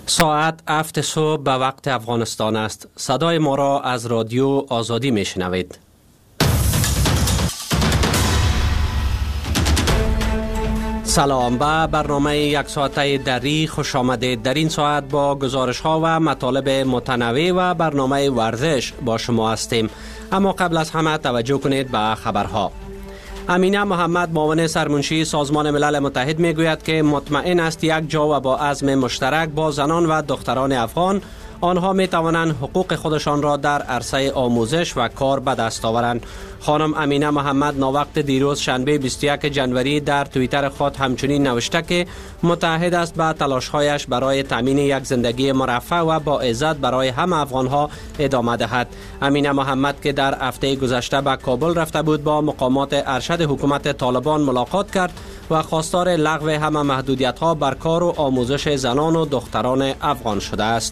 ساعت 7 صبح به وقت افغانستان است. صدای ما را از رادیو آزادی می شنوید. سلام، به برنامه یک ساعته دری خوش آمدید. در این ساعت با گزارش ها و مطالب متنوع و برنامه ورزش با شما هستیم. اما قبل از همه توجه کنید به خبرها. امینه محمد، معاون سرمنشی سازمان ملل متحد، می گوید که مطمئن است یک جا و با عزم مشترک با زنان و دختران افغان آنها می توانند حقوق خودشان را در عرصه آموزش و کار به دست آورند. خانم امینه محمد ناوقت دیروز شنبه 21 جنوری در توییتر خود همچنین نوشته که متحد است به تلاش‌هایش برای تامین یک زندگی مرفه و با عزت برای همه افغان‌ها ادامه دهد. امینه محمد که در هفته گذشته به کابل رفته بود، با مقامات ارشد حکومت طالبان ملاقات کرد و خواستار لغو همه محدودیت‌ها بر کار و آموزش زنان و دختران افغان شده است.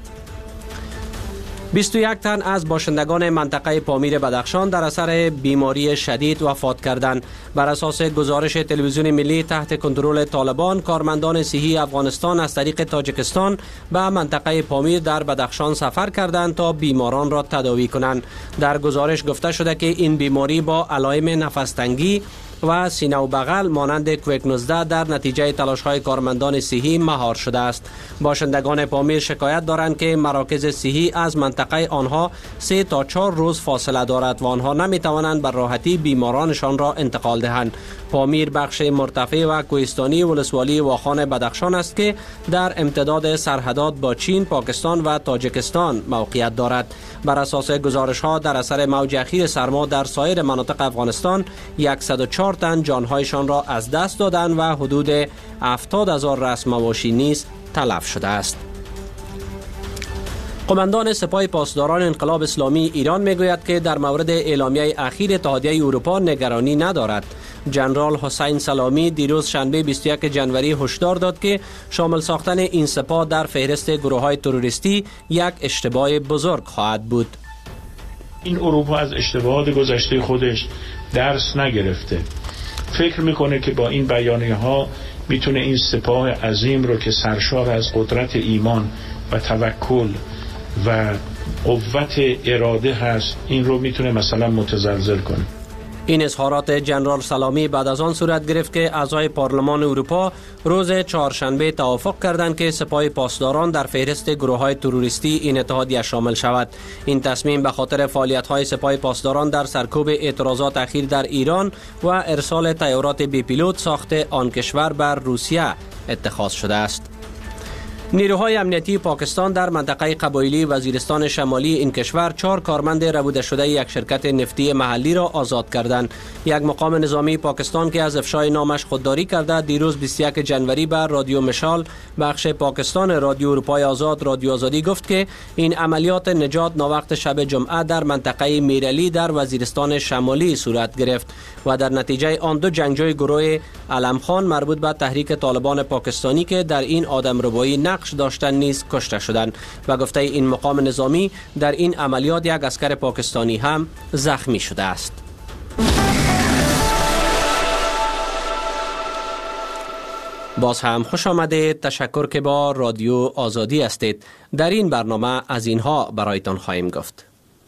21 تن از باشندگان منطقه پامیر بدخشان در اثر بیماری شدید وفات کردند. بر اساس گزارش تلویزیون ملی تحت کنترل طالبان، کارمندان صحی افغانستان از طریق تاجیکستان به منطقه پامیر در بدخشان سفر کردند تا بیماران را تداوی کنند. در گزارش گفته شده که این بیماری با علائم نفس‌تنگی و سینه و بغل مانند کووید 19 در نتیجه تلاش‌های کارمندان صحی مهار شده است. باشندگان پامیر شکایت دارند که مراکز صحی از منطقه آنها 3 تا 4 روز فاصله دارد و آنها نمی‌توانند بر راحتی بیمارانشان را انتقال دهند. پامیر بخش مرتفع و کوهستانی ولسوالی واخان بدخشان است که در امتداد سرحدات با چین، پاکستان و تاجیکستان موقعیت دارد. بر اساس گزارش‌ها در اثر موج اخیر سرما در سایر مناطق افغانستان 104 تن جانهایشان را از دست دادند و حدود 70,000 رأس مواشی نیز تلف شده است. قماندان سپاه پاسداران انقلاب اسلامی ایران میگوید که در مورد اعلامیه اخیر اتحادیه اروپا نگرانی ندارد. جنرال حسین سلامی دیروز شنبه 21 جنوری هشدار داد که شامل ساختن این سپاه در فهرست گروه‌های تروریستی یک اشتباه بزرگ خواهد بود. این اروپا از اشتباهات گذشته خودش درس نگرفته. فکر میکنه که با این بیانیه ها میتونه این سپاه عظیم رو که سرشار از قدرت ایمان و توکل و قوت اراده هست، این رو میتونه مثلا متزلزل کنه. این اظهارات جنرال سلامی بعد از آن صورت گرفت که اعضای پارلمان اروپا روز چهارشنبه توافق کردند که سپاه پاسداران در فهرست گروه‌های تروریستی این اتحادیه شامل شود. این تصمیم به خاطر فعالیت‌های سپاه پاسداران در سرکوب اعتراضات اخیر در ایران و ارسال طیارات بی پیلوت ساخت آن کشور بر روسیه اتخاذ شده است. نیروهای امنیتی پاکستان در منطقه قبایلی وزیرستان شمالی این کشور 4 کارمند ربوده شده یک شرکت نفتی محلی را آزاد کردند. یک مقام نظامی پاکستان که از افشای نامش خودداری کرده دیروز 21 جنوری بر رادیو مشال بخش پاکستان رادیو اروپای آزاد رادیو آزادی گفت که این عملیات نجات ناوقت شب جمعه در منطقه میرعلی در وزیرستان شمالی صورت گرفت و در نتیجه آن 2 جنگجوی گروه علم خان مربوط به تحریک طالبان پاکستانی که در این آدمربایی نقش داشتن نیز کشته شدند و گفته این مقام نظامی در این عملیات یک عسکر پاکستانی هم زخمی شده است. باز هم خوش آمدید. تشکر که با رادیو آزادی هستید. در این برنامه از اینها برایتان خواهیم گفت.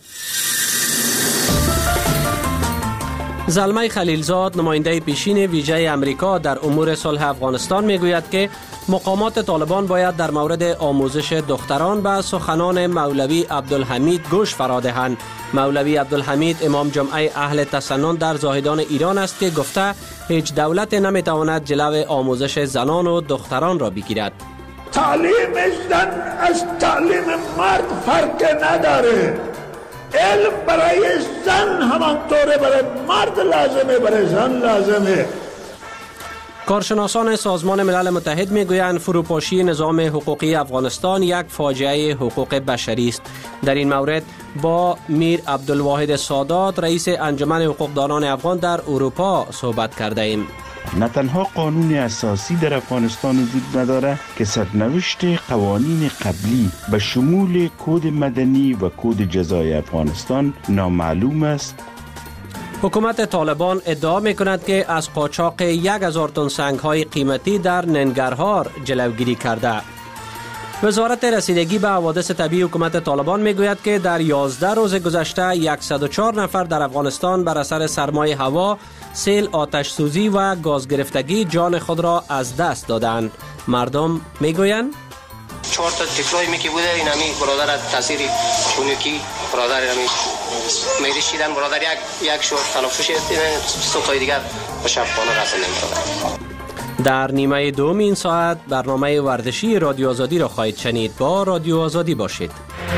زلمه خلیلزاد، نماینده پیشین ویژه امریکا در امور صلح افغانستان، میگوید که مقامات طالبان باید در مورد آموزش دختران به سخنان مولوی عبدالحمید گوش فرا دهند. مولوی عبدالحمید امام جمعه اهل تسنن در زاهدان ایران است که گفته هیچ دولت نمیتواند جلو آموزش زنان و دختران را بگیرد. تعلیم زن از تعلیم مرد فرق نداره. علم برای زن همانطوره برای مرد لازمه، برای زن لازمه. کارشناسان سازمان ملل متحد میگویند فروپاشی نظام حقوقی افغانستان یک فاجعه حقوق بشری است. در این مورد با میر عبدالواحد سادات، رئیس انجمن حقوقدانان افغان در اروپا صحبت کرده ایم. نه تنها قانون اساسی در افغانستان وجود نداره که سرنوشت قوانین قبلی به شمول کد مدنی و کد جزای افغانستان نامعلوم است. حکومت طالبان ادعا می‌کند که از قاچاق 1000 تن سنگ‌های قیمتی در ننگرهار جلوگیری کرده. وزارت رسیدگی به حوادث طبیعی حکومت طالبان میگوید که در 11 روز گذشته 104 نفر در افغانستان بر اثر سرمای هوا، سیل، آتش سوزی و گاز گرفتگی جان خود را از دست دادند. مردم میگویند 4 تا تفلای میکی بوده، این همی برادر تاثیر چونکی برادر همی میرشیدن، برادر یک شور تلافی شد، سوتای دیگر به شب خانه رسیدن برادر. در نیمه دوم این ساعت برنامه ورزشی رادیو آزادی را خواهید شنید. با رادیو آزادی باشید.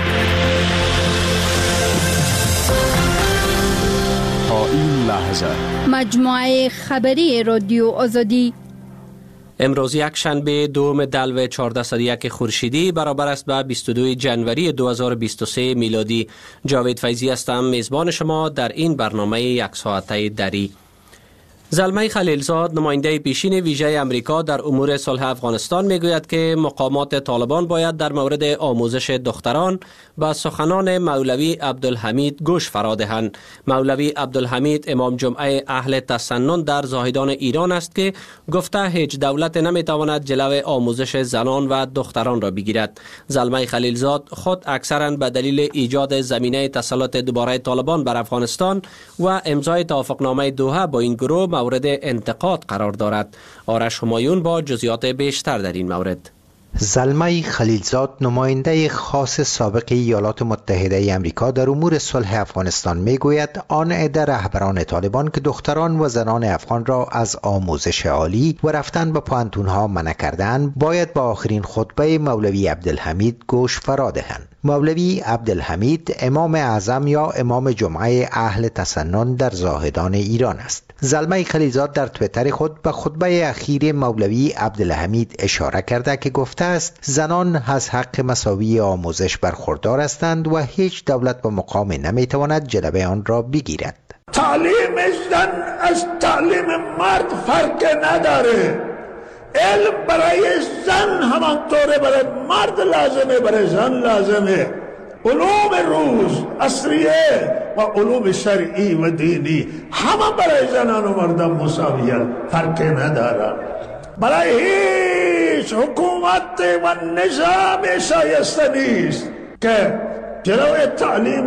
تا این لحظه مجموعه خبری رادیو آزادی امروز یک شنبه دوم دلو 1401 خورشیدی برابر است به 22 جنوری 2023 میلادی. جاوید فیضی هستم، میزبان شما در این برنامه یک ساعته دری. زلمه خلیلزاد، نماینده پیشین ویژه امریکا در امور صلح افغانستان، میگوید که مقامات طالبان باید در مورد آموزش دختران به سخنان مولوی عبدالحمید گوش فرا دهند. مولوی عبدالحمید امام جمعه اهل تسنن در زاهدان ایران است که گفته هیچ دولت نمیتواند جلو آموزش زنان و دختران را بگیرد. زلمه خلیلزاد خود اکثرا به دلیل ایجاد زمینه تسلط دوباره طالبان بر افغانستان و امضای توافقنامه دوحه با این گروه مورد انتقاد قرار دارد. آرش همایون با جزئیات بیشتر در این مورد. زلمه خلیلزاد، نماینده خاص سابق ایالات متحده امریکا در امور صلح افغانستان، میگوید آن عده رهبران طالبان که دختران و زنان افغان را از آموزش عالی و رفتن به پوانتونها منع کردند باید با آخرین خطبه مولوی عبدالحمید گوش فرا دهند. مولوی عبدالحمید امام اعظم یا امام جمعه اهل تسنن در زاهدان ایران است. زلمه خلیلزاد در تویتر خود به خطبه اخیر مولوی عبدالحمید اشاره کرده که گفته است زنان از حق مساوی آموزش برخوردار هستند و هیچ دولت و مقام نمیتواند جلوه آن را بگیرد. تعلیم زن از تعلیم مرد فرق نداره. علم برای زن همانطوره برای مرد لازمه، برای زن لازمه. علوم روز عصریه و علوم شرعی و دینی همه برای زنان و مردم مساویت، فرق ندارن. برای هیچ حکومت و نظام شایسته نیست که جلوی تعلیم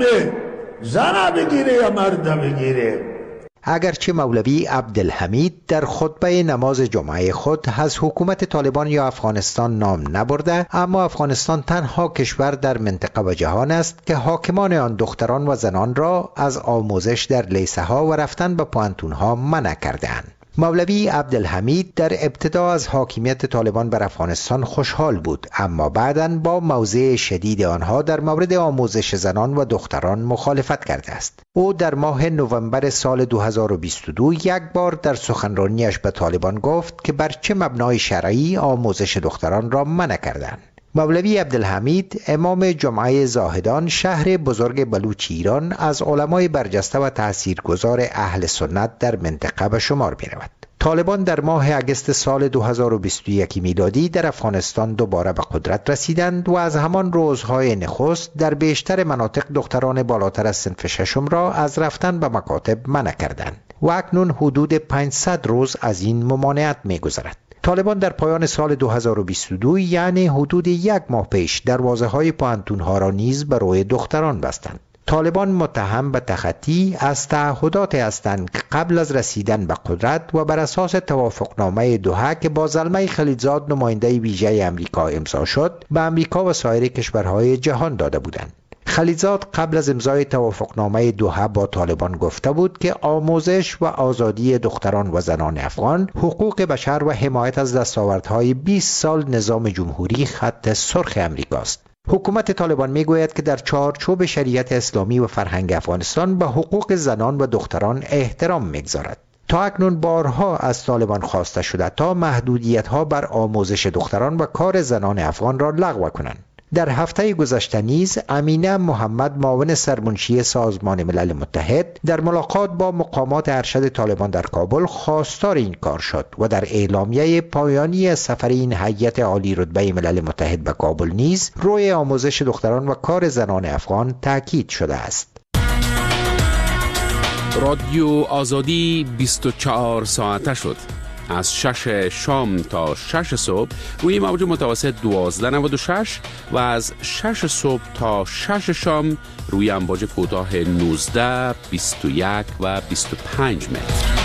زن بگیره یا مرد بگیره. اگرچه مولوی عبدالحمید در خطبه نماز جمعه خود از حکومت طالبان یا افغانستان نام نبرده، اما افغانستان تنها کشور در منطقه و جهان است که حاکمان آن دختران و زنان را از آموزش در لیسه ها و رفتن به پوانتونها منع کردند. مولوی عبدالحمید در ابتدا از حاکمیت طالبان بر افغانستان خوشحال بود، اما بعداً با موضع شدید آنها در مورد آموزش زنان و دختران مخالفت کرده است. او در ماه نوامبر سال 2022 یک بار در سخنرانیش به طالبان گفت که بر چه مبنای شرعی آموزش دختران را منع کردند. مولوی عبدالحمید امام جمعه زاهدان، شهر بزرگ بلوچ ایران، از علمای برجسته و تاثیرگذار اهل سنت در منطقه به شمار می رود. طالبان در ماه اگست سال 2021 میلادی در افغانستان دوباره به قدرت رسیدند و از همان روزهای نخست در بیشتر مناطق دختران بالاتر از صنف ششم را از رفتن به مکاتب منع کردند و اکنون حدود 500 روز از این ممانعت می گذرد. طالبان در پایان سال 2022 یعنی حدود یک ماه پیش دروازه‌های پوانتون‌ها را نیز برای دختران بستند. طالبان متهم به تخطی از تعهدات هستند که قبل از رسیدن به قدرت و بر اساس توافقنامه دوحه که با زلمه خلیلزاد نماینده ویژه امریکا امضا شد به امریکا و سایر کشورهای جهان داده بودند. خلیلزاد قبل از امضای توافقنامه دوحه با طالبان گفته بود که آموزش و آزادی دختران و زنان افغان، حقوق بشر و حمایت از دستاوردهای 20 سال نظام جمهوری خط سرخ امریکاست. حکومت طالبان میگوید که در چارچوب شریعت اسلامی و فرهنگ افغانستان به حقوق زنان و دختران احترام میگذارد. تا اکنون بارها از طالبان خواسته شده تا محدودیت‌ها بر آموزش دختران و کار زنان افغان را لغو کنند. در هفته گذشته نیز امینه محمد، معاون سرمنشی سازمان ملل متحد، در ملاقات با مقامات ارشد طالبان در کابل خواستار این کار شد و در اعلامیه پایانی سفر این هیئت عالی رتبه ملل متحد به کابل نیز روی آموزش دختران و کار زنان افغان تاکید شده است. رادیو آزادی 24 ساعته شد. از 6 شام تا 6 صبح روی موج متوسط 1296 و از 6 صبح تا 6 شام روی امواج کوتاه 19، 21 و 25 متر.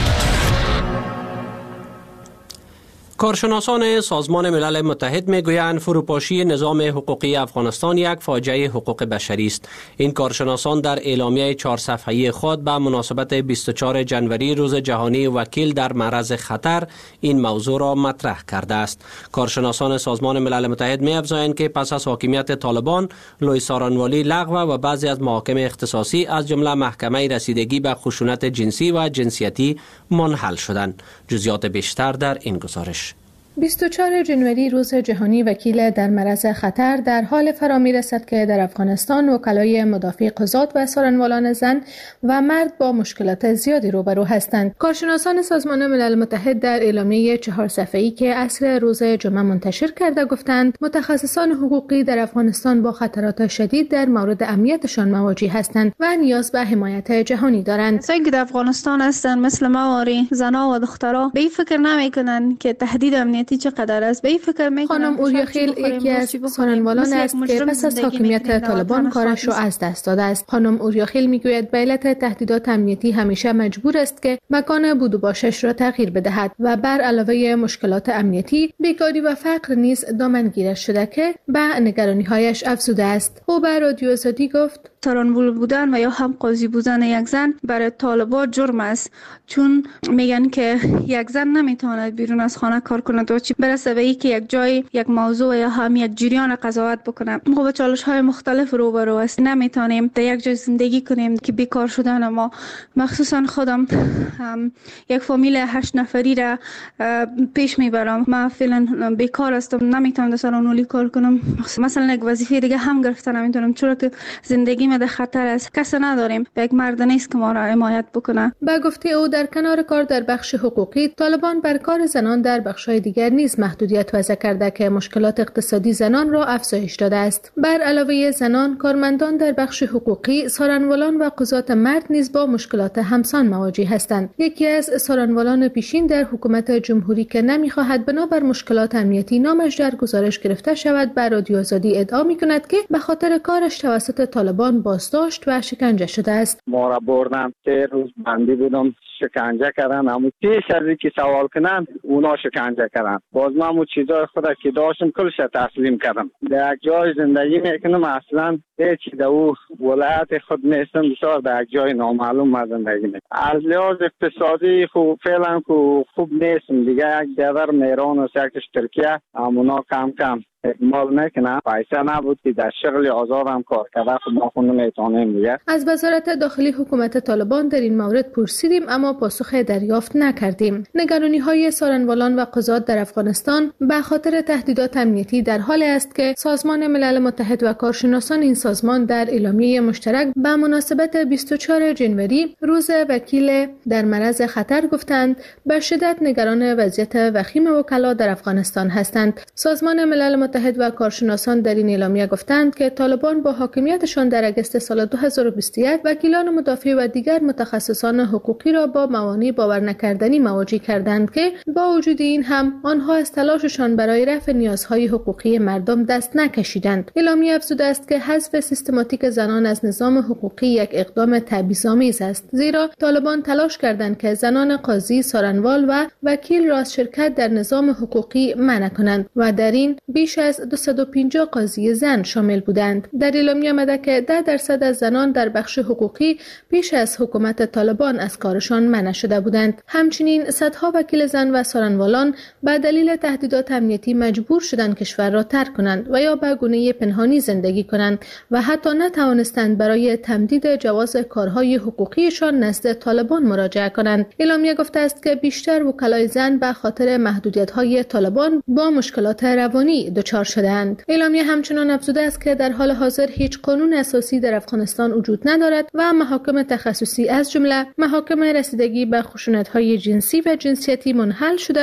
کارشناسان سازمان ملل متحد میگویند فروپاشی نظام حقوقی افغانستان یک فاجعه حقوق بشری است. این کارشناسان در اعلامیه 4 صفحه‌ای خود به مناسبت 24 جنوری روز جهانی وکیل در معرض خطر این موضوع را مطرح کرده است. کارشناسان سازمان ملل متحد می‌افزایند که پس از حاکمیت طالبان، لوی سارنوالی لغو و بعضی از محاکم اختصاصی از جمله محکمه رسیدگی به خشونت جنسی و جنسیتی منحل شدند. جزئیات بیشتر در این گزارش. 24 جنوری روز جهانی وکیل در معرض خطر در حال فرا می‌رسد که در افغانستان وکلای مدافع قضات و سارنوالان زن و مرد با مشکلات زیادی روبرو هستند. کارشناسان سازمان ملل متحد در اعلامیه 4 صفحه‌ای که عصر روز جمعه منتشر کرده گفتند متخصصان حقوقی در افغانستان با خطرات شدید در مورد امنیتشان مواجه هستند و نیاز به حمایت جهانی دارند. کسایی که در افغانستان هستند مثل مواری، زنها و دخترها به این فکر نمی‌کنند که تهدید امنیتی چقدر است. به این فکر می‌کنم خانم اوریاخیل یکی از سارنوالان است که پس از حاکمیت طالبان کارش را از دست داده است. خانم اوریاخیل میگوید به علت تهدیدات امنیتی همیشه مجبور است که مکان بود و باشش را تغییر بدهد و بر علاوه مشکلات امنیتی، بیکاری و فقر نیز دامنگیرش شده که به نگرانی‌هایش افزوده است. او به رادیو آزادی گفت سارنوال بودن و یا هم قاضی بودن یک زن برای طالبان جرم است، چون میگن که یک زن نمیتواند بیرون از خانه کار کند و چی برسه به اینکه یک جای یک موضوع یا هم یک جریان قضاوت بکنه. ما با چالش‌های مختلف روبرو است. نمیتونیم در یک جای زندگی کنیم که بیکار شدن ما، مخصوصا خودم یک فامیل 8 نفری را پیش میبرم. من فعلا بیکار هستم، نمیتونم در سارنوالی کار کنم. مثلا یک وظیفه دیگه هم گرفتن نمیتونم، چون که زندگی ما در خطر است. کس نداریم، یک مرد نیست که ما را حمایت بکنه. با گفته او در کنار کار در بخش حقوقی، طالبان بر کار زنان در بخش‌های دیگر نیز محدودیت وضع کرده که مشکلات اقتصادی زنان را افزایش داده است. بر علاوه زنان، کارمندان در بخش حقوقی، سارنوالان و قضات مرد نیز با مشکلات همسان مواجه هستند. یکی از سارنوالان پیشین در حکومت جمهوری که نمی‌خواهد بنابر مشکلات امنیتی نامش در گزارش گرفته شود، بر رادیو آزادی ادعا می‌کند که به خاطر کارش توسط طالبان بازداشت و شکنجه شده است. ما را بردن 3 روز بندی بودم، شکنجه کردن. اما پیش از اینکه سوال کنن اونا شکنجه کردن. باز من اون چیزای خدا که داشتم کلش تسلیم کردم. در یک جای زندگی میکنم، اصلا هیچ در او ولایت خود نیستم، بسیار در یک جای نامعلوم ما زندگی میکنم. از لحاظ اقتصادی فعلا خوب نیستم دیگه. یک دیگر میران و سکتش ترکیه اونا کم کم اکمال نکنه. پیسه نبود که در شغل آزاد هم کار کرده، خب ما خود نمیتونیم دیگه. از وزارت داخلی حکومت طالبان در این مورد پرسیدیم اما پاسخ دریافت نکردیم. نگرانی‌های سارنوالان و قضات در افغانستان به خاطر تهدیدات امنیتی در حالی است که سازمان ملل متحد و کارشناسان این سازمان در اعلامیه مشترک به مناسبت 24 جنوری روز وکیل در معرض خطر گفتند به شدت نگران وضعیت وخیم وکلا در افغانستان هستند. سازمان ملل متحد و کارشناسان در این اعلامیه گفتند که طالبان با حاکمیتشان در اگست سال 2021 وکیلان مدافع و دیگر متخصصان حقوقی را با موانع باور نکردنی مواجه کردند که با وجود این هم آنها از تلاششان برای رفع نیازهای حقوقی مردم دست نکشیدند. اعلامیه افزوده است که حذف سیستماتیک زنان از نظام حقوقی یک اقدام تبعیض‌آمیز است، زیرا طالبان تلاش کردند که زنان قاضی، سارنوال و وکیل را از شرکت در نظام حقوقی منع کنند و در این بیش از 250 قاضی زن شامل بودند. در اعلامیه آمده که 10% از زنان در بخش حقوقی پیش از حکومت طالبان از کارشان منع شده بودند. همچنین صدها وکیل زن و سارنوالان به دلیل تهدیدات امنیتی مجبور شدند کشور را ترک کنند و یا به گونه پنهانی زندگی کنند و حتی نتوانستند برای تمدید جواز کارهای حقوقیشان نزد طالبان مراجعه کنند. اعلامیه گفته است که بیشتر وکلای زن به خاطر محدودیت‌های طالبان با مشکلات روانی دچار شدند. اعلامیه همچنان افزوده است که در حال حاضر هیچ قانون اساسی در افغانستان وجود ندارد و محاکم تخصصی از جمله محاکم رسیدگی به خشونت‌های جنسی و جنسیتی منحل شده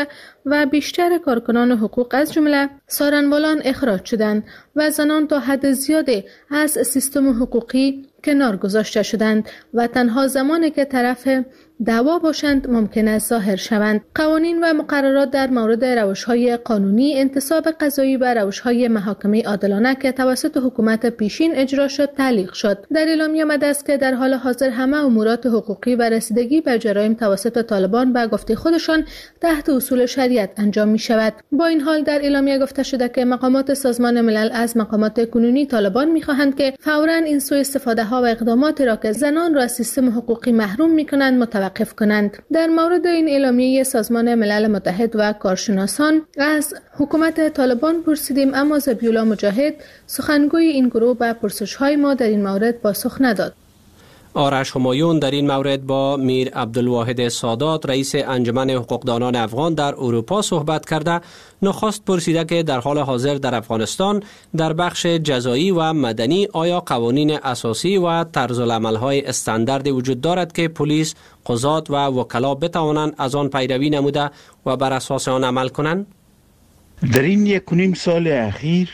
و بیشتر کارکنان حقوق از جمله سارنوالان اخراج شدند و زنان تا حد زیادی از سیستم حقوقی کنار گذاشته شدند و تنها زمانی که طرف دعوا باشند ممکن است ظاهر شوند. قوانین و مقررات در مورد روش‌های قانونی، انتصاب قضایی و روش‌های محاکمه عادلانه که توسط حکومت پیشین اجرا شد تعلیق شد. در اعلامیه آمده است که در حال حاضر همه امورات حقوقی و رسیدگی به جرایم توسط طالبان به گفته خودشان تحت اصول شریعت انجام می شود. با این حال در اعلامیه گفته شده که مقامات سازمان ملل از مقامات کنونی طالبان می خواهند که فوراً این سوء استفاده ها و اقداماتی را که زنان را از سیستم حقوقی محروم می کنند متوقف کنند. در مورد این اعلامیه سازمان ملل متحد و کارشناسان از حکومت طالبان پرسیدیم، اما ذبیح‌الله مجاهد سخنگوی این گروه به پرسش‌های ما در این مورد پاسخ نداد. آرش همایون در این مورد با میر عبدالواحد سادات رئیس انجمن حقوقدانان افغان در اروپا صحبت کرده نخست پرسیده که در حال حاضر در افغانستان در بخش جزایی و مدنی آیا قوانین اساسی و طرزالعمل‌های استانداردی وجود دارد که پلیس، قضات و وکلا بتوانند از آن پیروی نموده و بر اساس آن عمل کنند؟ در این 1.5 سال اخیر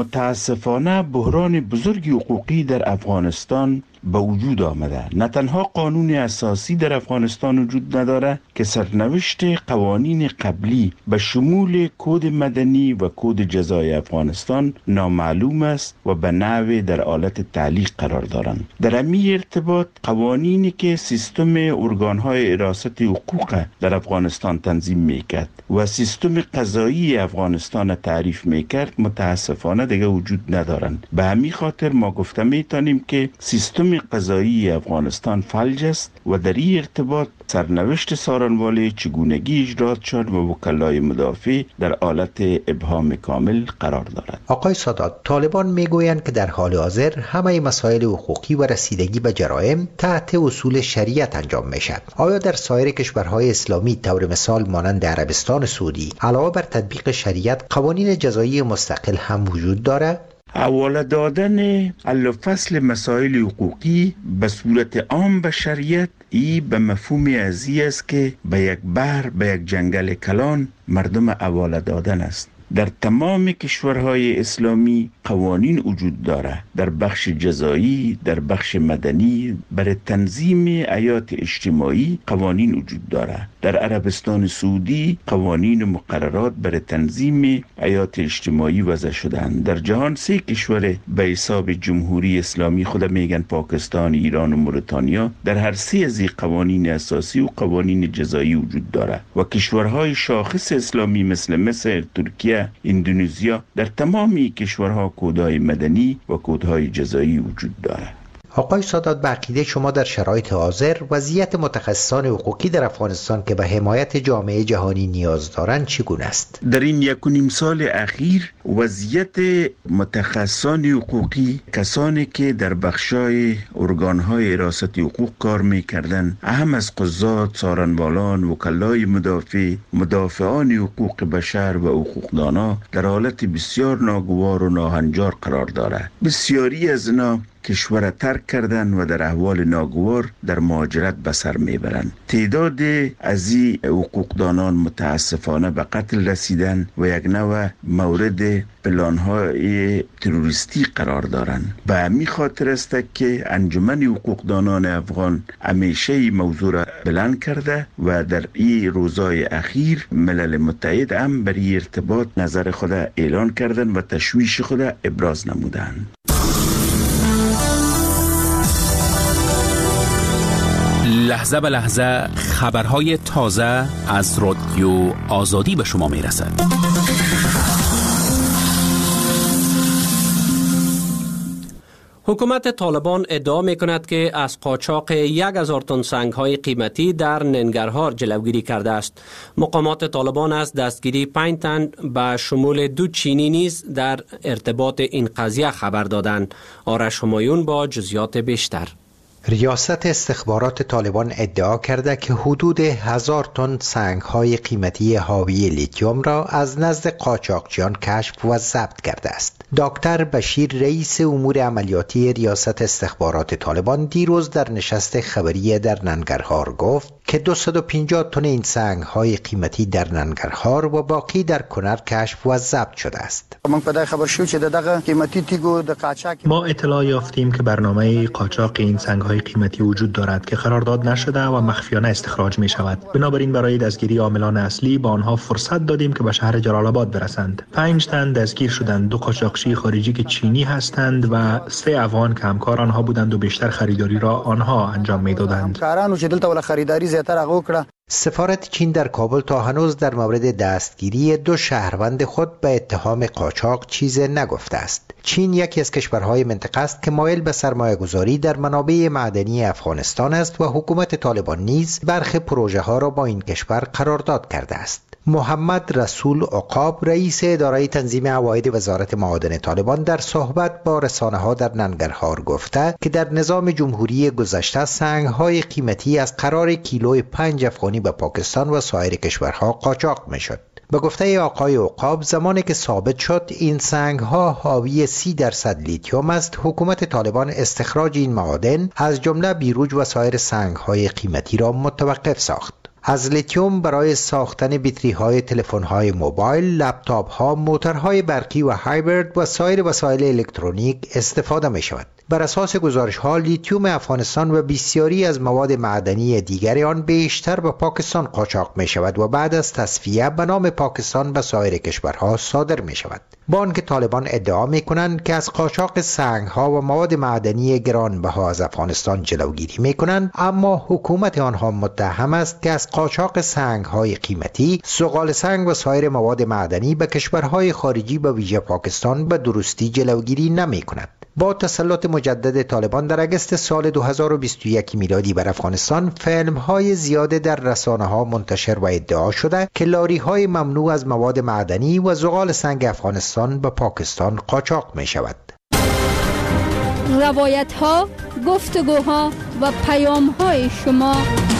متاسفانه بحران بزرگی حقوقی در افغانستان به وجود آمده. نه تنها قانون اساسی در افغانستان وجود نداره که سرنوشت قوانین قبلی به شمول کد مدنی و کد جزای افغانستان نامعلوم است و به نحو در حالت تعلیق قرار دارند. در همین ارتباط قوانینی که سیستم ارگانهای حراست حقوق در افغانستان تنظیم میکرد و سیستم قضایی افغانستان تعریف میکرد متاسفانه دیگه وجود ندارند. به همین خاطر ما گفته میتونیم که سیستم قضایی افغانستان فلج است و در این ارتباط سرنوشت سارنوالی چگونگی اجرات شد و وکلای مدافع در حالت ابهام کامل قرار دارد. آقای سادات، طالبان میگویند که در حال حاضر همه مسائل حقوقی و رسیدگی به جرایم تحت اصول شریعت انجام میشد. آیا در سایر کشورهای اسلامی طور مثال مانند عربستان سعودی علاوه بر تطبیق شریعت قوانین جزایی مستقل هم وجود دارد؟ حواله دادن حل و فصل مسائل حقوقی به صورت عام به شریعت ای به مفهوم ازی است که به یک بحر، به یک جنگل کلان مردم حواله دادن است. در تمام کشورهای اسلامی قوانین وجود دارد، در بخش جزایی، در بخش مدنی، برای تنظیم حیات اجتماعی قوانین وجود دارد. در عربستان سعودی قوانین و مقررات برای تنظیم حیات اجتماعی وضع شدند. در جهان 3 کشور به حساب جمهوری اسلامی خود میگن پاکستان، ایران و موريتانیا، در هر 3 از این قوانین اساسی و قوانین جزایی وجود دارد و کشورهای شاخص اسلامی مثل مصر، ترکیه، اندونزیا، در تمامی کشورها کودهای مدنی و کودهای جزایی وجود دارد. آقای سادات، به عقیده شما در شرایط حاضر وضعیت متخصصان حقوقی در افغانستان که به حمایت جامعه جهانی نیاز دارند چگونه است؟ در این 1.5 سال اخیر وضعیت متخصصان حقوقی، کسانی که در بخشای ارگانهای حراست حقوق کار میکردن، اهم از قضات، سارنوالان، وکلای مدافع، مدافعان حقوق بشر و حقوقدانا در حالت بسیار ناگوار و ناهنجار قرار دارد. بسیاری از اینا کشور ترک کردن و در احوال ناگوار در مهاجرت به سر میبرند. تعداد از این حقوقدانان متاسفانه به قتل رسیدن و یک نوع مورد پلان‌های تروریستی قرار دارند. به همین خاطر است که انجمن حقوقدانان افغان همیشه این موضوع را بلند کرده و در این روزهای اخیر ملل متحد هم بر این ارتباط نظر خود اعلان کردن و تشویش خود ابراز نمودند. لحظه به لحظه خبرهای تازه از رادیو آزادی به شما می رسد. حکومت طالبان ادعا می کند که از قاچاق 1000 تن سنگ‌های قیمتی در ننگرهار جلوگیری کرده است. مقامات طالبان از دستگیری 5 تن به شمول 2 چینی نیز در ارتباط این قضیه خبر دادند. آرش همایون با جزئیات بیشتر. ریاست استخبارات طالبان ادعا کرده که حدود 1000 تن سنگ‌های قیمتی حاوی لیتیوم را از نزد قاچاقچیان کشف و ضبط کرده است. دکتر بشیر رئیس امور عملیاتی ریاست استخبارات طالبان دیروز در نشست خبری در ننگرهار گفت که 250 تن این سنگ‌های قیمتی در ننگرهار و باقی در کنر کشف و ضبط شده است. ما اطلاع یافتیم که برنامه قاچاق این سنگ‌های قیمتی وجود دارد که قرارداد نشده و مخفیانه استخراج می‌شود. بنابراین برای دستگیری عاملان اصلی با آنها فرصت دادیم که به شهر جلال آباد برسند. 5 تن دستگیر شدند، 2 قاچاقچی خارجی که چینی هستند و 3 افغان که همکار آنها بودند و بیشتر خریداری را آنها انجام می‌دادند. سفارت چین در کابل تا هنوز در مورد دستگیری 2 شهروند خود به اتهام قاچاق چیزی نگفته است. چین یکی از کشورهای منطقه است که مایل به سرمایه‌گذاری در منابع معدنی افغانستان است و حکومت طالبان نیز برخی پروژه ها را با این کشور قرارداد کرده است. محمد رسول عقاب رئیس اداره تنظیم عواید وزارت معادن طالبان در صحبت با رسانه‌ها در ننگرهار گفته که در نظام جمهوری گذشته سنگ‌های قیمتی از قرار کیلوی 5 افغانی به پاکستان و سایر کشورها قاچاق می‌شد. به گفته آقای عقاب زمانی که ثابت شد این سنگ‌ها حاوی 30% لیتیوم است، حکومت طالبان استخراج این معادن از جمله بیروج و سایر سنگ‌های قیمتی را متوقف ساخت. از لیتیوم برای ساختن بطری‌های تلفن‌های موبایل، لپتاپ‌ها، موتورهای برقی و هایبرید و سایر وسایل الکترونیک استفاده می‌شود. بر اساس گزارش‌ها لیتیوم افغانستان و بسیاری از مواد معدنی دیگر آن بیشتر به پاکستان قاچاق می‌شود و بعد از تصفیه به نام پاکستان به سایر کشورها صادر می‌شود. با آنکه طالبان ادعا می‌کنند که از قاچاق سنگ‌ها و مواد معدنی گرانبها از افغانستان جلوگیری می‌کنند، اما حکومت آنها متهم است که از قاچاق سنگ‌های قیمتی، زغال سنگ و سایر مواد معدنی به کشورهای خارجی به ویژه پاکستان به درستی جلوگیری نمی‌کند. با تسلط مجدد طالبان در اگست سال 2021 میلادی بر افغانستان، فیلم‌های زیاده در رسانه‌ها منتشر و ادعا شده که لاری‌های ممنوع از مواد معدنی و زغال سنگ افغانستان به پاکستان قاچاق می‌شود. روایت‌ها، گفتگوها و پیام‌های شما.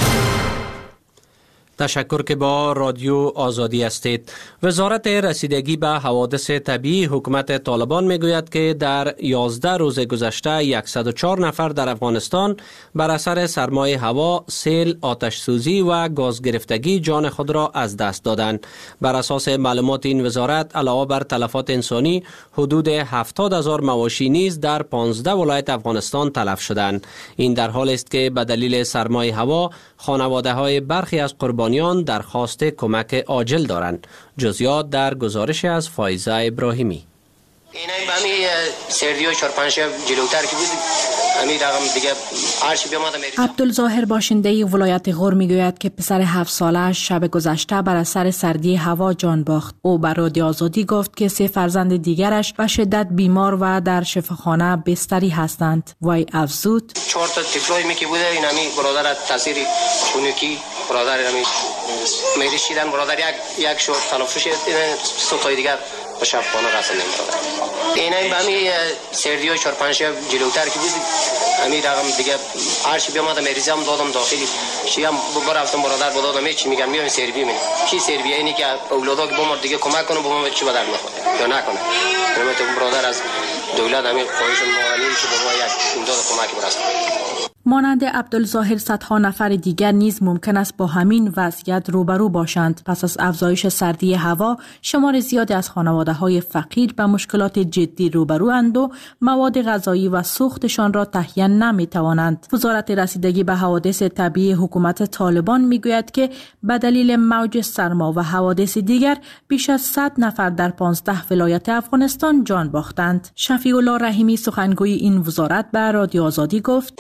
تشکر که با رادیو آزادی هستید. وزارت رسیدگی به حوادث طبیعی حکومت طالبان میگوید که در 11 روز گذشته 104 نفر در افغانستان بر اثر سرمای هوا، سیل، آتش سوزی و گاز گرفتگی جان خود را از دست دادند. بر اساس معلومات این وزارت علاوه بر تلفات انسانی، حدود 70,000 مواشی نیز در 15 ولایت افغانستان تلف شدند. این در حالی است که به دلیل سرمای هوا خانواده‌های برخی از قربانیان درخواست کمک عاجل دارند. جزئیات در گزارش از فایزه ابراهیمی. اینای با می سردی و 4-5 جلوتر که بود همین رقم دیگه هرچی بیامد میری. عبدالظاهر باشنده ولایت غور میگوید که پسر 7 ساله شب گذشته بر اثر سردی هوا جان باخت. او بر رادیو آزادی گفت که 3 فرزند دیگرش به شدت بیمار و در شفاخانه بستری هستند. وی افزود 4 تا طفلای می که بوده این همین برادر تاثیر خونکی برادر همین میری شیدن برادر یک شور تلافوش سوتای دیگر به شفاخانه رسیدن برادر. اینای با می سردی و 4-5 جلوتر که بود همین رقم دیگه هرچی بیامد مریضم دادم داخلی شیام برفتم برادر دادم چی میگم میام سربی می کی سربی اینی که اولادا که بمر دیگه کمک کنه بمر چی بدل نخوره یا نکنه. من تو برادر از دولت همین خواهش معلم که بابا یک امداد کمک برسونه. مانند عبدالظاهر صدها نفر دیگر نیز ممکن است با همین وضعیت روبرو باشند. پس از افزایش سردی هوا، شمار زیادی از خانواده‌های فقیر به مشکلات جدی روبروند و مواد غذایی و سوختشان را تهیه نمی‌توانند. وزارت رسیدگی به حوادث طبیعی حکومت طالبان میگوید که به دلیل موج سرما و حوادث دیگر بیش از 100 نفر در 15 ولایت افغانستان جان باختند. شفیع الله رحیمی سخنگوی این وزارت به رادیو آزادی گفت: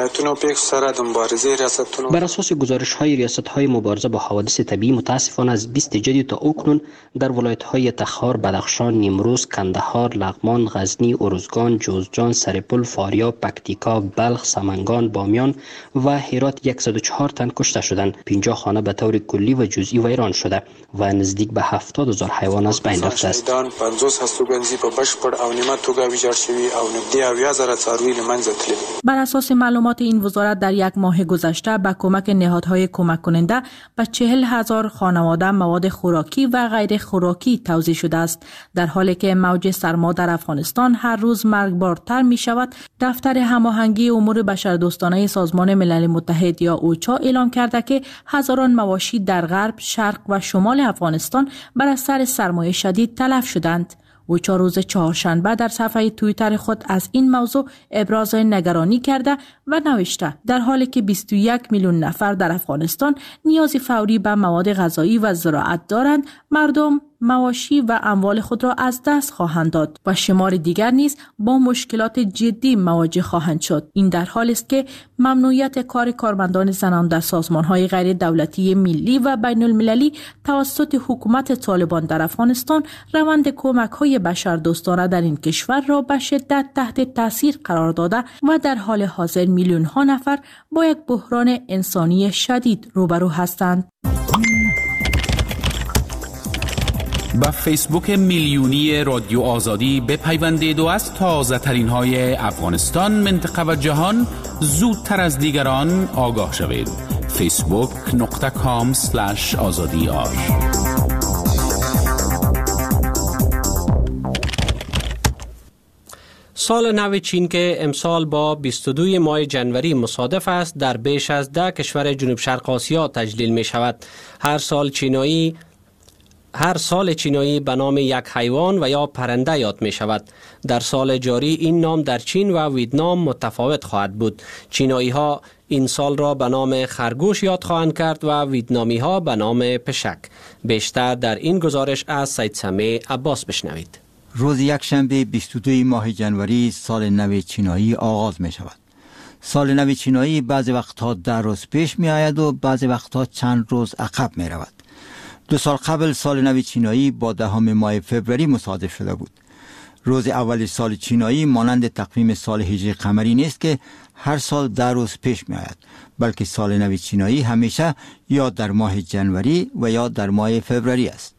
بر اساس گزارش‌های ریاست‌های مبارزه با حوادث طبیعی متاسفانه از 20 جدید تا اکنون در ولایت‌های تخار، بدخشان، نیمروز، کندهار، لغمان، غزنی، ارزگان، جوزجان، سرپل، فاریاب، پکتیکا، بلخ، سمنگان، بامیان و هرات 104 تن کشته شدند. 50 خانه به طور کلی و جزئی ویران شده و نزدیک به 70,000 حیوان از بین رفته است. 50 هستوګنځي په بشپړ او نیمه توګه ویجاړ شوي او نږدې 80,000 څاروي له منځه تللي. بر اساس معلومات این وزارت در یک ماه گذشته با کمک نهادهای کمک کننده به 40,000 خانواده مواد خوراکی و غیر خوراکی توزیع شده است. در حالی که موج سرما در افغانستان هر روز مرگبارتر می شود، دفتر هماهنگی امور بشردوستانه سازمان ملل متحد یا اوچا اعلام کرده که هزاران مواشی در غرب، شرق و شمال افغانستان بر اثر سرمای شدید تلف شدند. اوچا روز چهارشنبه در صفحه توییتر خود از این موضوع ابراز نگرانی کرده و نوشته در حالی که 21 میلیون نفر در افغانستان نیازی فوری به مواد غذایی و زراعت دارند، مردم مواشی و اموال خود را از دست خواهند داد و شمار دیگر نیز با مشکلات جدی مواجه خواهند شد. این در حالی است که ممنوعیت کار کارمندان زنان در سازمان‌های غیر دولتی ملی و بین المللی توسط حکومت طالبان در افغانستان روند کمک‌های بشردوستانه در این کشور را به شدت تحت تاثیر قرار داده و در حال حاضر میلیون‌ها نفر با یک بحران انسانی شدید روبرو هستند. با فیسبوک میلیونی رادیو آزادی بپیوندید و از تازه ترین های افغانستان، منطقه و جهان زودتر از دیگران آگاه شوید. facebook.com/azadi. سال نو چین که امسال با 22 ماه جنوری مصادف است، در بیش از 10 کشور جنوب شرق آسیا تجلیل می شود. هر سال چینایی به نام یک حیوان و یا پرنده یاد می شود. در سال جاری این نام در چین و ویتنام متفاوت خواهد بود. چینایی ها این سال را به نام خرگوش یاد خواهند کرد و ویتنامی ها به نام پشک. بیشتر در این گزارش از سید سمیع عباس بشنوید. روز یکشنبه 22 ماه جنوری سال نو چینایی آغاز می شود. سال نو چینایی بعضی وقتها 10 روز پیش می آید و بعضی وقتها چند روز عقب می رود. 2 سال قبل سال نو چینایی با 10 ماه فوریه مصادف شده بود. روز اول سال چینایی مانند تقویم سال هجری قمری نیست که هر سال 10 روز پیش می آید، بلکه سال نو چینایی همیشه یا در ماه جنوری و یا در ماه فوریه است.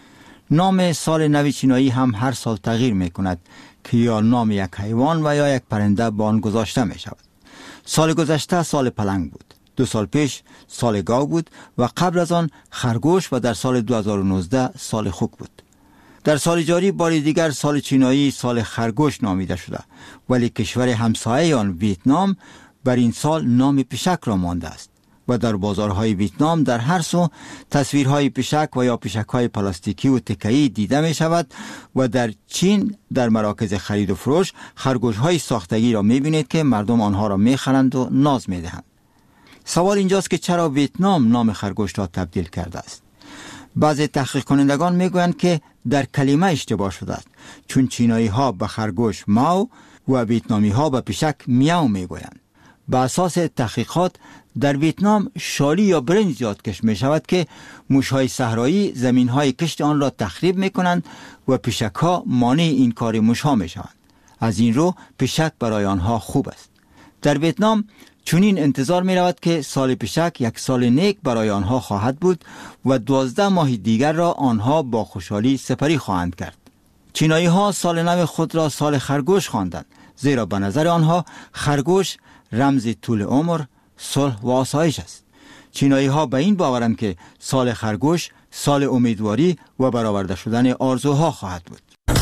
نام سال نو چینایی هم هر سال تغییر می کند که یا نام یک حیوان و یا یک پرنده با آن گذاشته می شود. سال گذشته سال پلنگ بود. 2 سال پیش سال گاو بود و قبل از آن خرگوش و در سال 2019 سال خوک بود. در سال جاری بار دیگر سال چینایی سال خرگوش نامیده شده، ولی کشور همسایه آن ویتنام بر این سال نام پشک را مانده است و در بازارهای ویتنام در هر سو تصویرهای پشک و یا پشکهای پلاستیکی و تکه‌ای دیده می شود و در چین در مراکز خرید و فروش خرگوش‌های ساختگی را می بینید که مردم آنها را می خرند و ناز می دهند. سوال اینجاست که چرا ویتنام نام خرگوش را تبدیل کرده است؟ بعضی تحقیق کنندگان می گویند که در کلمه اشتباه شده است، چون چینایی ها به خرگوش ماو و ویتنامی ها به پشک میاو می گویند. به اساس تحقیقات در ویتنام شالی یا برنج زیاد کشت می شود که موشهای صحرایی زمین های کشت آن را تخریب می کنند و پشک ها مانع این کار موشها می شوند. از این رو پشک برای آنها خوب است. در ویتنام چنین انتظار می رود که سال پشک یک سال نیک برای آنها خواهد بود و 12 ماه دیگر را آنها با خوشحالی سپری خواهند کرد. چینایی ها سال نو خود را سال خرگوش خواندند، زیرا به نظر آنها خرگوش رمز طول عمر، صلح و آسایش است. چینایی ها به این باورند که سال خرگوش سال امیدواری و برآورده شدن آرزوها خواهد بود.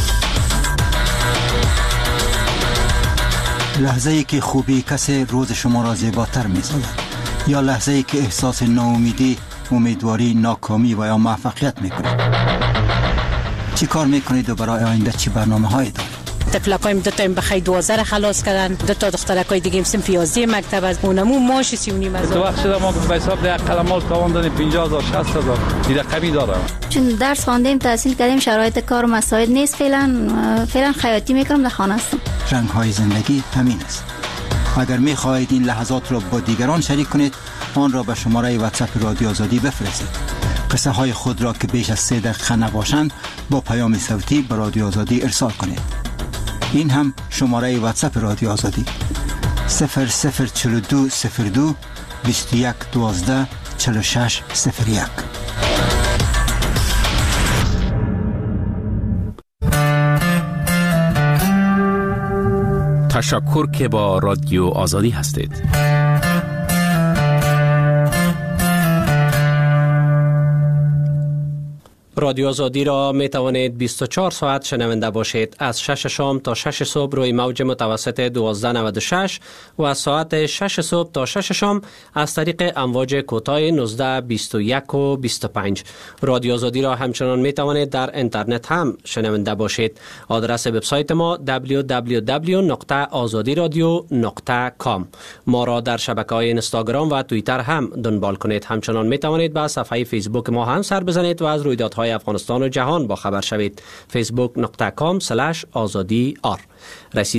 لحظه ای که خوبی کسی روز شما را زیباتر می سازد، یا لحظه ای که احساس ناامیدی، امیدواری، ناکامی و یا موفقیت می کنید. چی کار می کنید و برای آینده چی برنامه هایی دارید؟ تفلقایم 2 تا بخای 12 خلاص کردن، 2 تا دخترکای دیگه هم صنف 11 مکتب از اونمو ماش 39 هزار. تو وقت شده ما به حساب ده قلمال تواندن 50000 60000 این رقمی دارم. چون درس خواندیم، تحصیل کردیم، شرایط کار مساعد نیست، فعلا خیاطی میکنم، در خانه هستم. رنگ های زندگی همین است. اگر می خواهید این لحظات را با دیگران شریک کنید، آن را به شماره واتساپ رادیو آزادی بفرستید. قصه های خود را که بیش از 3 دقیقه نباشند با پیام صوتی به رادیو آزادی ارسال کنید. این هم شماره واتساپ رادیو آزادی 004202 21 12 46 01. تشکر که با رادیو آزادی هستید. رادیو آزادی را می توانید 24 ساعت شنونده باشید. از 6 شام تا 6 صبح روی موج متوسط 1296 و از ساعت 6 صبح تا 6 شام از طریق امواج کوتاه 19، 21 و 25. رادیو آزادی را همچنان می توانید در اینترنت هم شنونده باشید. آدرس وبسایت ما www.azadiradio.com. ما را در شبکه‌های اینستاگرام و توییتر هم دنبال کنید. همچنان می توانید به صفحه فیسبوک ما هم سر بزنید و از رویدادهای افغانستان و جهان با خبر شوید. facebook.com/azadi_r.